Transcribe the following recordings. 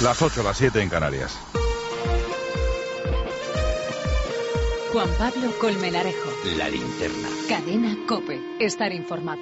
Las 8, las 7 en Canarias. Juan Pablo Colmenarejo. La linterna. Cadena COPE. Estar informado.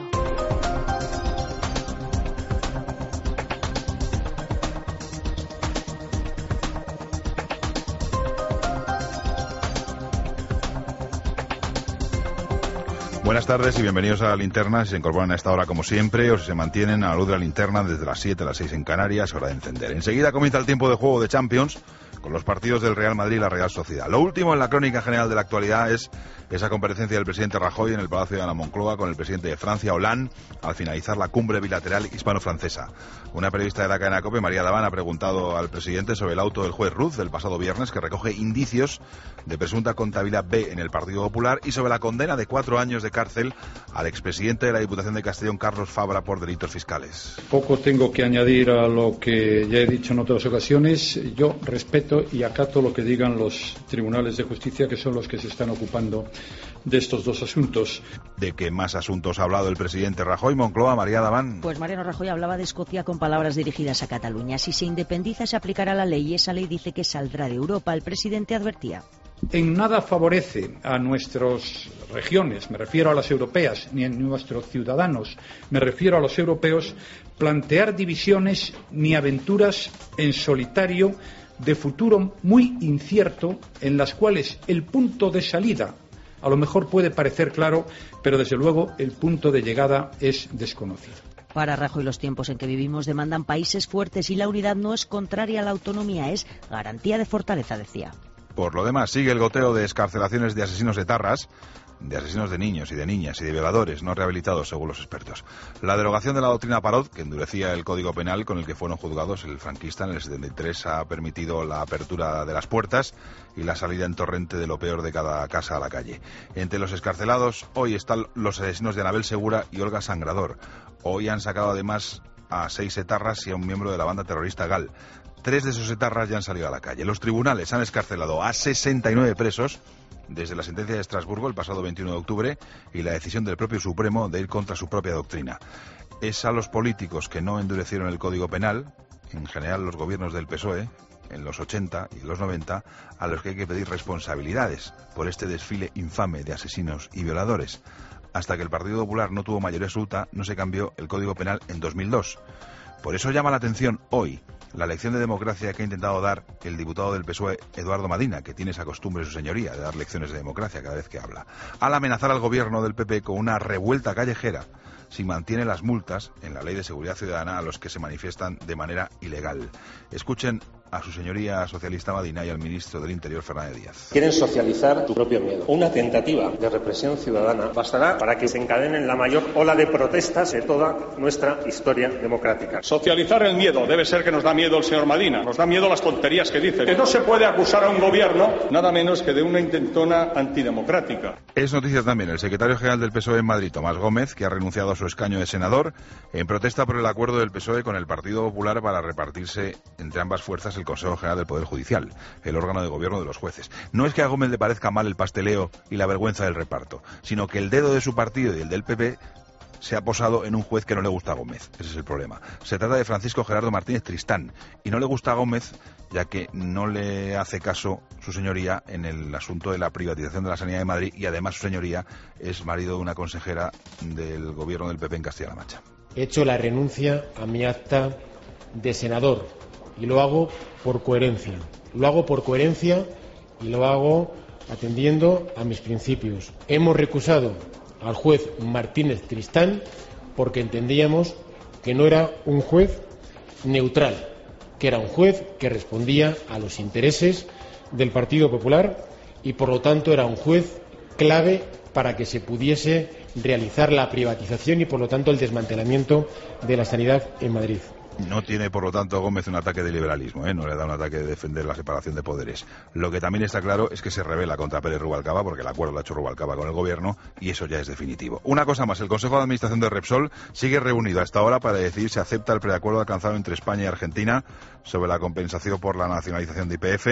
Buenas tardes y bienvenidos a La Linterna. Si se incorporan a esta hora como siempre o si se mantienen a la luz de la linterna desde las 7 a las 6 en Canarias, hora de encender. Enseguida comienza el tiempo de juego de Champions con los partidos del Real Madrid y la Real Sociedad. Lo último en la crónica general de la actualidad es esa comparecencia del presidente Rajoy en el Palacio de la Moncloa con el presidente de Francia, Hollande, al finalizar la cumbre bilateral hispano-francesa. Una periodista de la cadena COPE, María Daván, ha preguntado al presidente sobre el auto del juez Ruz del pasado viernes que recoge indicios de presunta contabilidad B en el Partido Popular y sobre la condena de 4 años de cárcel al expresidente de la Diputación de Castellón, Carlos Fabra, por delitos fiscales. Poco tengo que añadir a lo que ya he dicho en otras ocasiones. Yo respeto y acato lo que digan los tribunales de justicia, que son los que se están ocupando de estos dos asuntos. ¿De qué más asuntos ha hablado el presidente Rajoy? Moncloa, María Daván. Pues Mariano Rajoy hablaba de Escocia con palabras dirigidas a Cataluña. Si se independiza se aplicará la ley y esa ley dice que saldrá de Europa. El presidente advertía. En nada favorece a nuestras regiones, me refiero a las europeas, ni a nuestros ciudadanos, me refiero a los europeos, plantear divisiones ni aventuras en solitario de futuro muy incierto, en las cuales el punto de salida a lo mejor puede parecer claro, pero desde luego el punto de llegada es desconocido. Para Rajoy, los tiempos en que vivimos demandan países fuertes y la unidad no es contraria a la autonomía, es garantía de fortaleza, decía. Por lo demás, sigue el goteo de excarcelaciones de asesinos etarras, de asesinos de niños y de niñas y de violadores no rehabilitados, según los expertos. La derogación de la doctrina Parot, que endurecía el Código Penal con el que fueron juzgados el franquista en el 73, ha permitido la apertura de las puertas y la salida en torrente de lo peor de cada casa a la calle. Entre los excarcelados hoy están los asesinos de Anabel Segura y Olga Sangrador. Hoy han sacado además a 6 etarras y a un miembro de la banda terrorista GAL. 3 de esos etarras ya han salido a la calle. Los tribunales han excarcelado a 69 presos desde la sentencia de Estrasburgo el pasado 21 de octubre y la decisión del propio Supremo de ir contra su propia doctrina. Es a los políticos que no endurecieron el Código Penal, en general los gobiernos del PSOE, en los 80 y los 90, a los que hay que pedir responsabilidades por este desfile infame de asesinos y violadores. Hasta que el Partido Popular no tuvo mayoría absoluta, no se cambió el Código Penal en 2002. Por eso llama la atención hoy la lección de democracia que ha intentado dar el diputado del PSOE, Eduardo Madina, que tiene esa costumbre, su señoría, de dar lecciones de democracia cada vez que habla, al amenazar al gobierno del PP con una revuelta callejera si mantiene las multas en la Ley de Seguridad Ciudadana a los que se manifiestan de manera ilegal. Escuchen a su señoría socialista Madina y al ministro del Interior, Fernández Díaz. Quieren socializar tu propio miedo. Una tentativa de represión ciudadana bastará para que se encadenen la mayor ola de protestas de toda nuestra historia democrática. Socializar el miedo. Debe ser que nos da miedo el señor Madina. Nos da miedo las tonterías que dice. Que no se puede acusar a un gobierno nada menos que de una intentona antidemocrática. Es noticia también el secretario general del PSOE en Madrid, Tomás Gómez, que ha renunciado a su escaño de senador en protesta por el acuerdo del PSOE con el Partido Popular para repartirse entre ambas fuerzas el Consejo General del Poder Judicial, el órgano de gobierno de los jueces. No es que a Gómez le parezca mal el pasteleo y la vergüenza del reparto, sino que el dedo de su partido y el del PP se ha posado en un juez que no le gusta a Gómez. Ese es el problema. Se trata de Francisco Gerardo Martínez Tristán, y no le gusta a Gómez ya que no le hace caso su señoría en el asunto de la privatización de la sanidad de Madrid, y además su señoría es marido de una consejera del gobierno del PP en Castilla-La Mancha. He hecho la renuncia a mi acta de senador y lo hago por coherencia. Lo hago por coherencia y lo hago atendiendo a mis principios. Hemos recusado al juez Martínez Tristán porque entendíamos que no era un juez neutral, que era un juez que respondía a los intereses del Partido Popular y por lo tanto era un juez clave para que se pudiese realizar la privatización y por lo tanto el desmantelamiento de la sanidad en Madrid. No tiene, por lo tanto, Gómez un ataque de liberalismo, no le da un ataque de defender la separación de poderes. Lo que también está claro es que se rebela contra Pérez Rubalcaba, porque el acuerdo lo ha hecho Rubalcaba con el gobierno, y eso ya es definitivo. Una cosa más, el Consejo de Administración de Repsol sigue reunido hasta ahora para decidir si acepta el preacuerdo alcanzado entre España y Argentina sobre la compensación por la nacionalización de YPF.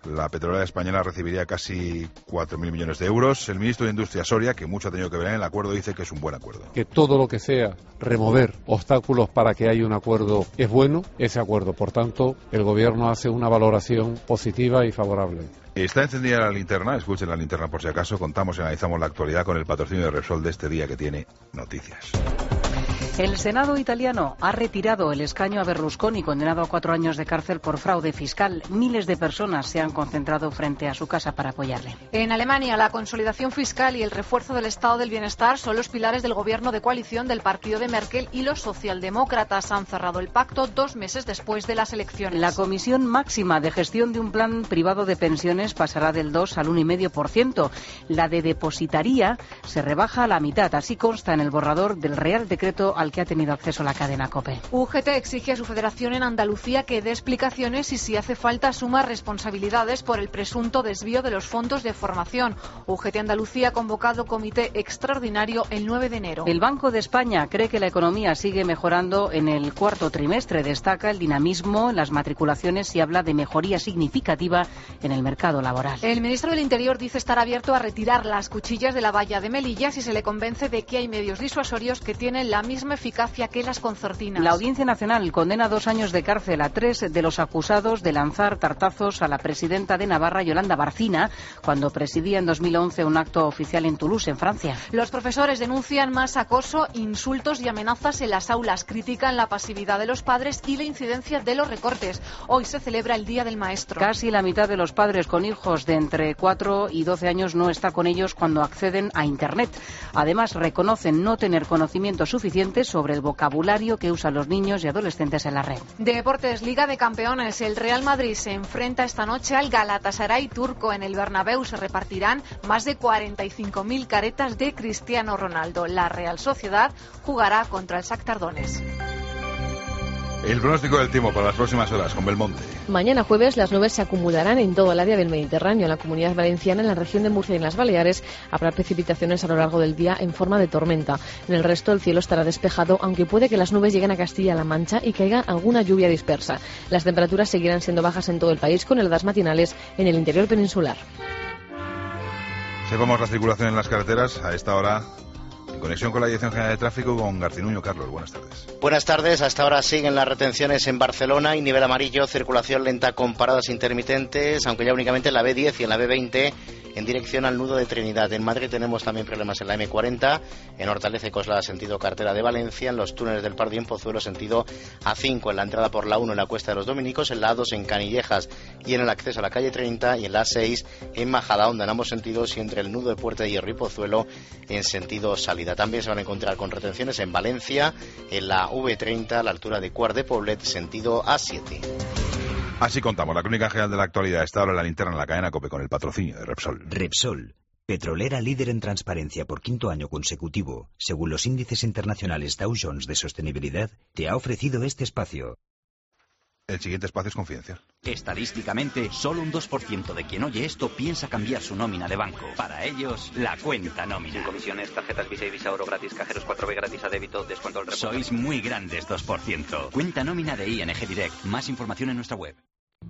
La petrolera española recibiría casi 4.000 millones de euros. El ministro de Industria, Soria, que mucho ha tenido que ver en el acuerdo, dice que es un buen acuerdo. Que todo lo que sea remover obstáculos para que haya un acuerdo es bueno, ese acuerdo. Por tanto, el Gobierno hace una valoración positiva y favorable. Está encendida la linterna, escuchen la linterna por si acaso. Contamos y analizamos la actualidad con el patrocinio de Repsol de este día que tiene noticias. El Senado italiano ha retirado el escaño a Berlusconi, condenado a 4 años de cárcel por fraude fiscal. Miles de personas se han concentrado frente a su casa para apoyarle. En Alemania, la consolidación fiscal y el refuerzo del estado del bienestar son los pilares del gobierno de coalición del partido de Merkel, y los socialdemócratas han cerrado el pacto 2 meses después de las elecciones. La comisión máxima de gestión de un plan privado de pensiones pasará del 2 al 1,5%. La de depositaría se rebaja a la mitad. Así consta en el borrador del Real Decreto al que ha tenido acceso la cadena COPE. UGT exige a su federación en Andalucía que dé explicaciones y, si hace falta, asuma responsabilidades por el presunto desvío de los fondos de formación. UGT Andalucía ha convocado comité extraordinario el 9 de enero. El Banco de España cree que la economía sigue mejorando en el cuarto trimestre. Destaca el dinamismo en las matriculaciones y habla de mejoría significativa en el mercado laboral. El ministro del Interior dice estar abierto a retirar las cuchillas de la valla de Melilla si se le convence de que hay medios disuasorios que tienen la misma eficacia que las concertinas. La Audiencia Nacional condena 2 años de cárcel a 3 de los acusados de lanzar tartazos a la presidenta de Navarra, Yolanda Barcina, cuando presidía en 2011 un acto oficial en Toulouse, en Francia. Los profesores denuncian más acoso, insultos y amenazas en las aulas. Critican la pasividad de los padres y la incidencia de los recortes. Hoy se celebra el Día del Maestro. Casi la mitad de los padres con hijos de entre 4 y 12 años no está con ellos cuando acceden a Internet. Además, reconocen no tener conocimiento suficiente sobre el vocabulario que usan los niños y adolescentes en la red. Deportes, Liga de Campeones. El Real Madrid se enfrenta esta noche al Galatasaray turco. En el Bernabéu se repartirán más de 45.000 caretas de Cristiano Ronaldo. La Real Sociedad jugará contra el Shakhtar Donetsk. El pronóstico del tiempo para las próximas horas con Belmonte. Mañana jueves las nubes se acumularán en todo el área del Mediterráneo. En la Comunidad Valenciana, en la región de Murcia y en las Baleares habrá precipitaciones a lo largo del día en forma de tormenta. En el resto el cielo estará despejado, aunque puede que las nubes lleguen a Castilla-La Mancha y caiga alguna lluvia dispersa. Las temperaturas seguirán siendo bajas en todo el país, con heladas matinales en el interior peninsular. Sepamos la circulación en las carreteras a esta hora. En conexión con la Dirección General de Tráfico con Garcinuño. Carlos, buenas tardes. Buenas tardes. Hasta ahora siguen las retenciones en Barcelona y nivel amarillo, circulación lenta con paradas intermitentes, aunque ya únicamente en la B10 y en la B20 en dirección al nudo de Trinidad. En Madrid tenemos también problemas en la M40, en Hortaleza y Coslada sentido carretera de Valencia, en los túneles del Pardo y en Pozuelo sentido A5, en la entrada por la 1 en la Cuesta de los Dominicos, en la A2 en Canillejas y en el acceso a la calle 30, y en la A6 en Majadahonda en ambos sentidos, y entre el nudo de Puerta de Hierro y Pozuelo en sentido salida. También se van a encontrar con retenciones en Valencia, en la V30 a la altura de Quart de Poblet sentido A7. Así contamos la crónica general de la actualidad. Está ahora en la linterna en la cadena COPE con el patrocinio de Repsol. Repsol, petrolera líder en transparencia por 5º año consecutivo, según los índices internacionales Dow Jones de sostenibilidad, te ha ofrecido este espacio. El siguiente espacio es confidencial. Estadísticamente, solo un 2% de quien oye esto piensa cambiar su nómina de banco. Para ellos, la cuenta nómina. Sin comisiones, tarjetas Visa y Visa Oro gratis, cajeros 4B gratis a débito, descuento al reporte. Sois muy grandes 2%. Cuenta nómina de ING Direct. Más información en nuestra web.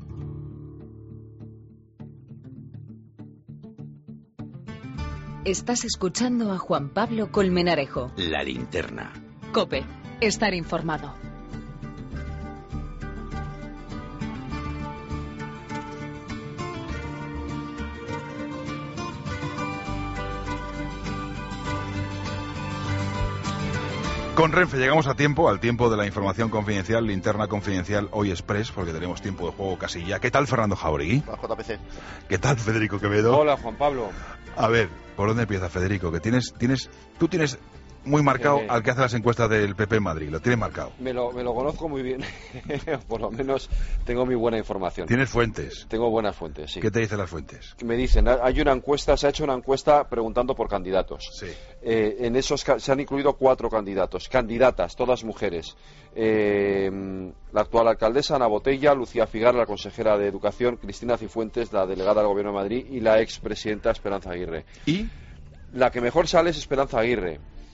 Estás escuchando a Juan Pablo Colmenarejo. La linterna. COPE. Estar informado. Con Renfe llegamos a tiempo, al tiempo de la información confidencial, linterna confidencial, hoy express, porque tenemos tiempo de juego casi ya. ¿Qué tal, Fernando Jauregui? Hola, JPC. ¿Qué tal, Federico Quevedo? Hola, Juan Pablo. A ver, ¿por dónde empieza, Federico? Que tú tienes muy marcado al que hace las encuestas del PP en Madrid, lo tienes marcado. Me lo conozco muy bien, por lo menos tengo mi buena información. ¿Tienes fuentes? Tengo buenas fuentes, sí. ¿Qué te dicen las fuentes? Me dicen, se ha hecho una encuesta preguntando por candidatos. Sí. En esos se han incluido 4 candidatos, candidatas, todas mujeres. La actual alcaldesa, Ana Botella, Lucía Figar, la consejera de Educación, Cristina Cifuentes, la delegada del Gobierno de Madrid, y la expresidenta Esperanza Aguirre. ¿Y? La que mejor sale es Esperanza Aguirre.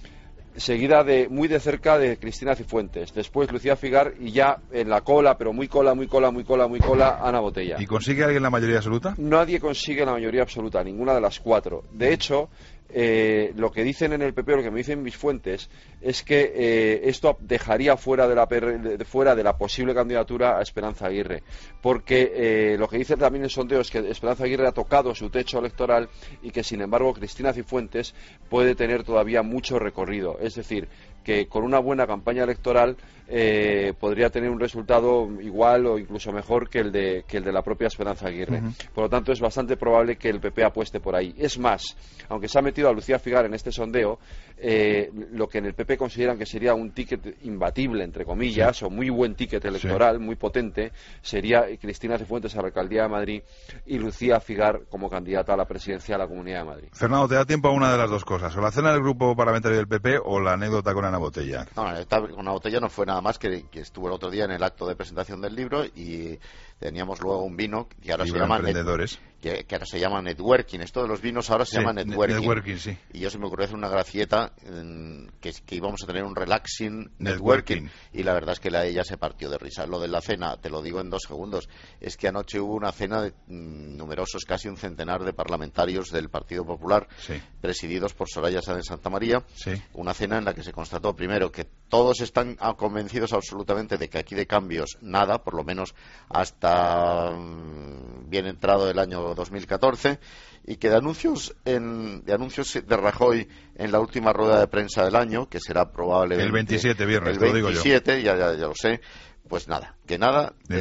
seguida muy de cerca de Cristina Cifuentes, después Lucía Figar y ya en la cola, pero muy cola, Ana Botella. ¿Y consigue alguien la mayoría absoluta? Nadie consigue la mayoría absoluta, ninguna de las cuatro. De hecho, lo que dicen en el PP, lo que me dicen mis fuentes, es que esto dejaría fuera de la posible candidatura a Esperanza Aguirre, porque lo que dice también el sondeo es que Esperanza Aguirre ha tocado su techo electoral y que, sin embargo, Cristina Cifuentes puede tener todavía mucho recorrido. Es decir, que con una buena campaña electoral podría tener un resultado igual o incluso mejor que el de la propia Esperanza Aguirre. Por lo tanto, es bastante probable que el PP apueste por ahí. Es más, aunque se ha metido a Lucía Figar en este sondeo, lo que en el PP consideran que sería un ticket imbatible, entre comillas, o muy buen ticket electoral, muy potente, sería Cristina Cifuentes a la Alcaldía de Madrid y Lucía Figar como candidata a la presidencia de la Comunidad de Madrid. Fernando, te da tiempo a una de las dos cosas, o la cena del grupo parlamentario del PP o la anécdota con Ana Botella. No, con Ana Botella no fue nada más que estuvo el otro día en el acto de presentación del libro y teníamos luego un vino que ahora que ahora se llama networking. Esto de los vinos ahora se llama networking. Sí. Y yo se me ocurrió hacer una gracieta que íbamos a tener un relaxing networking. Y la verdad es que ella se partió de risa. Lo de la cena, te lo digo en 2 segundos, es que anoche hubo una cena de numerosos, casi un centenar de parlamentarios del Partido Popular, presididos por Soraya Sáenz de Santa María. Una cena en la que se constató primero que todos están convencidos absolutamente de que aquí de cambios nada, por lo menos hasta bien entrado el año 2014, y que de anuncios de Rajoy en la última rueda de prensa del año, que será probablemente el 27 viernes, el 27, ya lo sé, pues nada, que nada de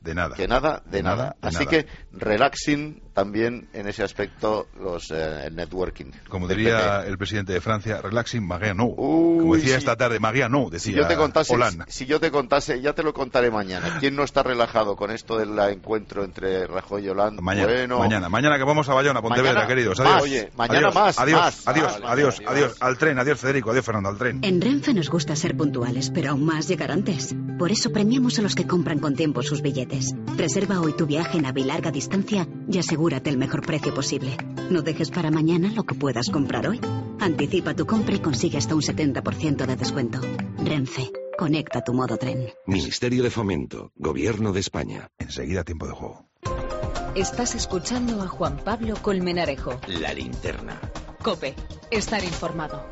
nada. Así que relaxing también en ese aspecto el networking. Como diría el presidente de Francia, relaxing Magia no. Como decía esta tarde, Magia no, decía si yo te contase, ya te lo contaré mañana. ¿Quién no está relajado con esto del encuentro entre Rajoy y Hollande? Mañana que vamos a Bayona, Pontevedra, queridos. Adiós. Mañana más. Adiós. Al tren, adiós Federico, adiós Fernando, al tren. En Renfe nos gusta ser puntuales, pero aún más llegar antes. Por eso premiamos a los que compran con tiempo sus billetes. Reserva hoy tu viaje en AVE y larga distancia y asegúrate el mejor precio posible. No dejes para mañana lo que puedas comprar hoy. Anticipa tu compra y consigue hasta un 70% de descuento. Renfe, conecta tu modo tren. Ministerio de Fomento, Gobierno de España. Enseguida tiempo de juego. Estás escuchando a Juan Pablo Colmenarejo. La linterna. COPE, estar informado.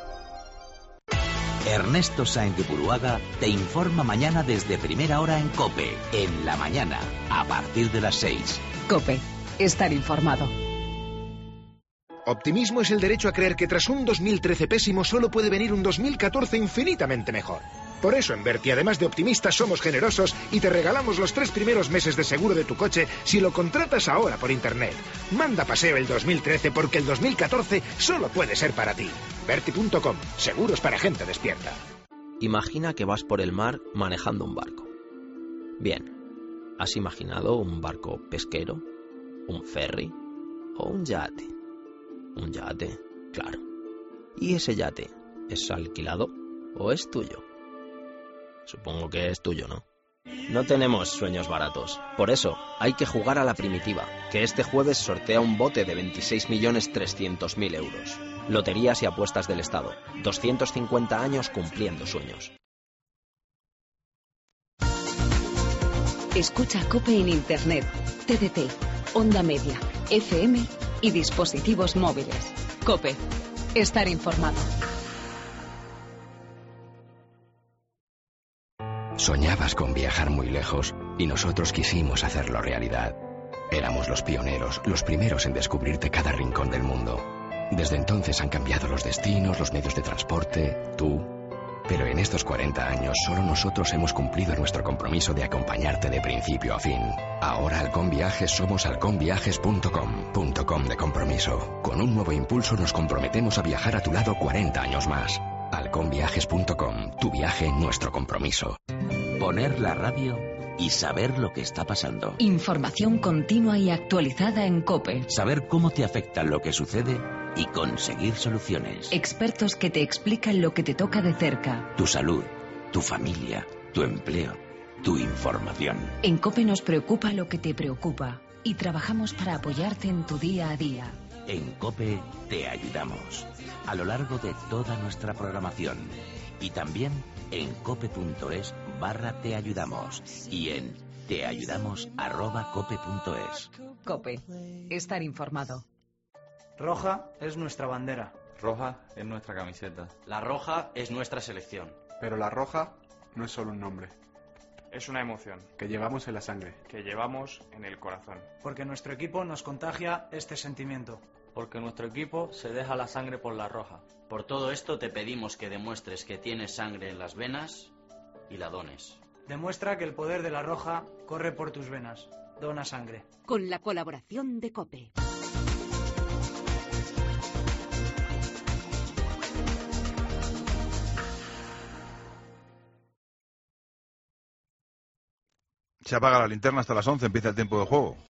Ernesto Sáenz de Buruaga te informa mañana desde primera hora en COPE, en la mañana, a partir de las 6. COPE, estar informado. Optimismo es el derecho a creer que tras un 2013 pésimo solo puede venir un 2014 infinitamente mejor. Por eso en Berti, además de optimistas, somos generosos y te regalamos los 3 primeros meses de seguro de tu coche si lo contratas ahora por internet. Manda paseo el 2013 porque el 2014 solo puede ser para ti. Berti.com, seguros para gente despierta. Imagina que vas por el mar manejando un barco. Bien, ¿has imaginado un barco pesquero, un ferry o un yate? Un yate, claro. ¿Y ese yate es alquilado o es tuyo? Supongo que es tuyo, ¿no? No tenemos sueños baratos. Por eso, hay que jugar a la primitiva, que este jueves sortea un bote de 26.300.000 euros. Loterías y apuestas del Estado. 250 años cumpliendo sueños. Escucha COPE en Internet, TDT, Onda Media, FM y dispositivos móviles. COPE, estar informado. Soñabas con viajar muy lejos y nosotros quisimos hacerlo realidad. Éramos los pioneros, los primeros en descubrirte cada rincón del mundo. Desde entonces han cambiado los destinos, los medios de transporte, tú. Pero en estos 40 años solo nosotros hemos cumplido nuestro compromiso de acompañarte de principio a fin. Ahora Halcón Viajes somos halconviajes.com de compromiso. Con un nuevo impulso nos comprometemos a viajar a tu lado 40 años más. halconviajes.com, tu viaje, nuestro compromiso. Poner la radio y saber lo que está pasando. Información continua y actualizada en COPE. Saber cómo te afecta lo que sucede y conseguir soluciones. Expertos que te explican lo que te toca de cerca. Tu salud, tu familia, tu empleo, tu información. En COPE nos preocupa lo que te preocupa y trabajamos para apoyarte en tu día a día. En COPE te ayudamos. a lo largo de toda nuestra programación. Y también en cope.es/teayudamos y en teayudamos@cope.es. COPE. Estar informado. Roja es nuestra bandera. Roja es nuestra camiseta. La roja es nuestra selección. Pero la roja no es solo un nombre. Es una emoción. Que llevamos en la sangre. Que llevamos en el corazón. Porque nuestro equipo nos contagia este sentimiento. Porque nuestro equipo se deja la sangre por la roja. Por todo esto te pedimos que demuestres que tienes sangre en las venas y la dones. Demuestra que el poder de la roja corre por tus venas. Dona sangre. Con la colaboración de COPE. Se apaga la linterna hasta las 11, empieza el tiempo de juego.